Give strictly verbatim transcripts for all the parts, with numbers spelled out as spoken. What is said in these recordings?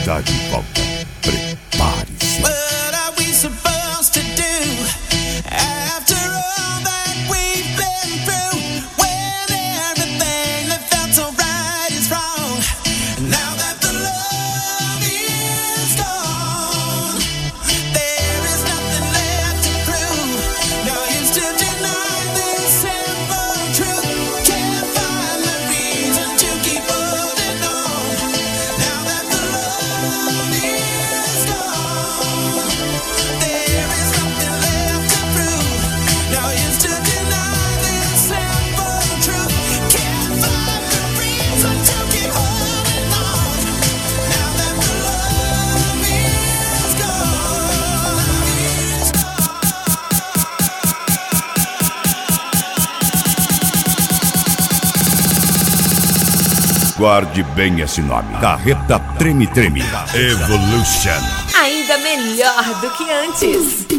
está de volta. Prepare-se. What are we supposed to do after all that we've been through? When everything that felt so right is wrong. Now that the love is gone, there is nothing left to prove. No use to deny this simple truth. Can't find the reason to keep holding on. Now that the love is gone, there is nothing left to prove. No use to deny this simple truth. Can't find the reason to keep holding on. Now that the love is gone. Guarde bem esse nome. Carreta Treme Treme Evolution. Ainda melhor do que antes.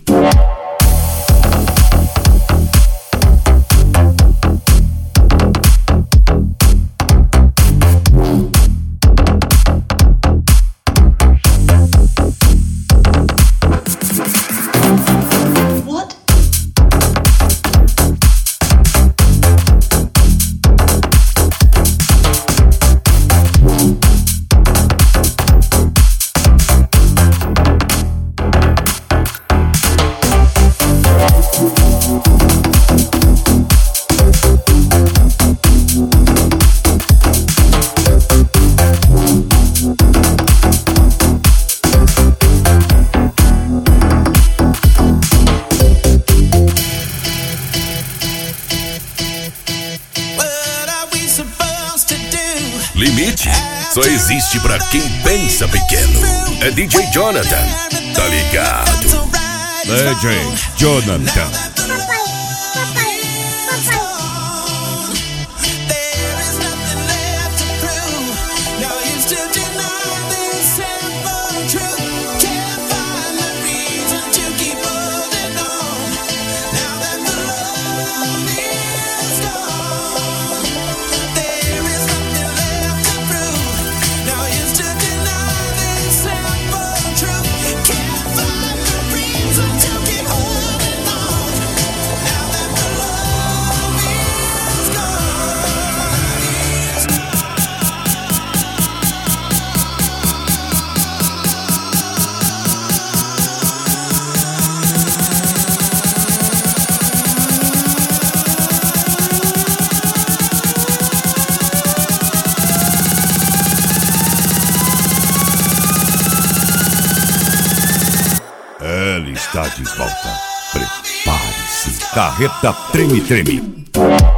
What? What are we supposed to do? Limite só existe pra quem pensa pequeno. É D J Jonathan, tá ligado? D J Jonathan. There is nothing left to prove. No use to deny this simple truth. Can't find the reason to keep holding on. Now that the love is gone, there is nothing left to prove. No use to deny this simple truth. Can't find the reason to keep holding on. Now that the love is gone. Ela está de volta. Prepare-se. Carreta Treme Treme.